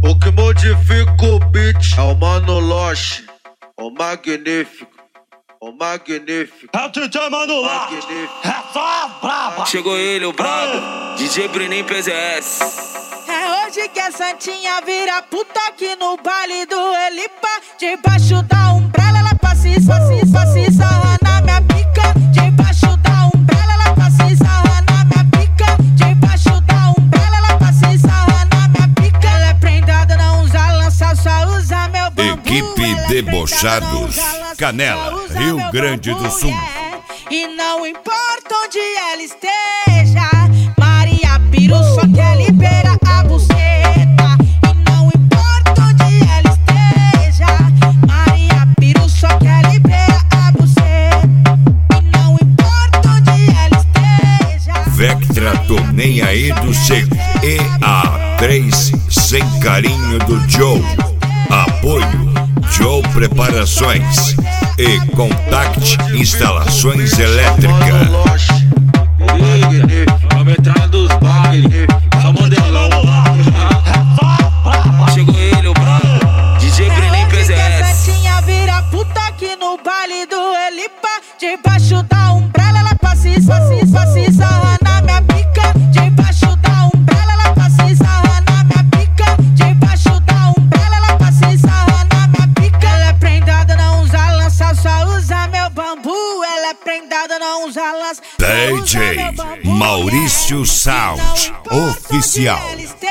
O que modifica o beat é o Mano Loche, o magnífico, o magnífico. É o DJ Mano Loche, é só braba. Chegou ele, o brabo, DJ Bruninho PZS. É hoje que a Santinha vira puta aqui no baile do Elipa. Debaixo da umbrella ela passa e sarra na minha pica. Debaixo da umbrella ela passa e sarra na minha pica. Debaixo da umbrella ela passa e sarra na minha pica. Ela é prendada, não usa lança, só usa meu bambu. Equipe Debochados, Canela, Rio Grande do Sul. E não importa onde ela esteja, Maria Piru só quer liberar a buceta. E não importa onde ela esteja, Maria Piru só quer liberar a buceta. E não importa onde ela esteja. Vectra, tô nem aí do seu EA3 sem carinho do Joe. Apoio Joe Preparações e Contact Instalações Elétricas. Vamos entrar dos bailes, só modelão. Chegou ele, o brabo, DJ Bruninho PZS. A Santinha vira puta aqui no baile do Elipa. Debaixo da umbrella ela passa e sarra na minha pica. Debaixo da umbrella ela passa e sarra na minha pica. Debaixo da umbrella ela passa e sarra na minha pica. Ela é prendada, não usa lança, só usa meu bambu. Ela é prendada, não usa lança. DJ Maurício Sound Oficial.